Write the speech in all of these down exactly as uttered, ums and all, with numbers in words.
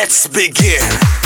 Let's begin.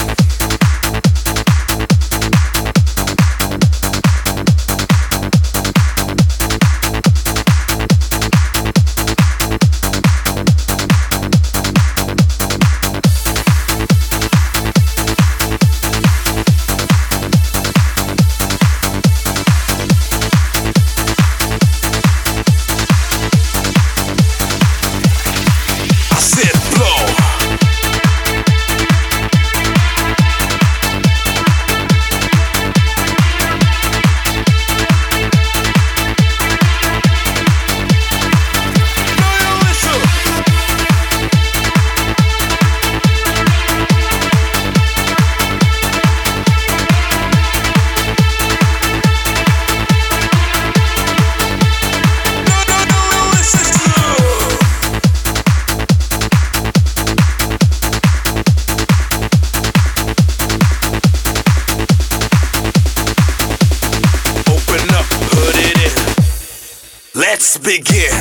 Let's begin.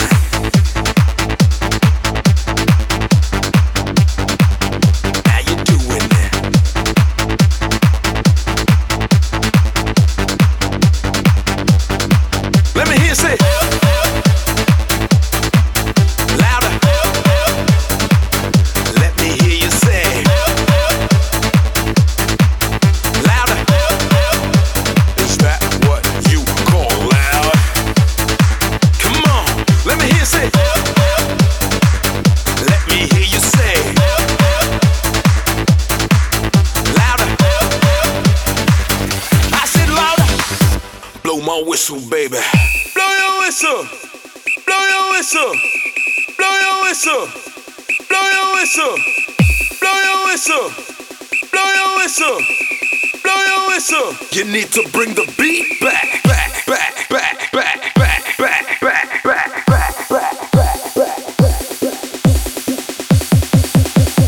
How you doing there? Let me hear you say louder. Let me hear you say louder. Is that what you call loud? Let me hear you say. Let me hear you say. Louder. I said louder. Blow my whistle, baby. Blow your whistle. Blow your whistle. Blow your whistle. Blow your whistle. Blow your whistle. Blow your whistle. Blow your whistle. You need to bring the beat back, back, back, back, back, back, back, back, back.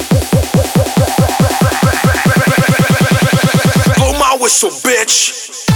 Whistle, bitch.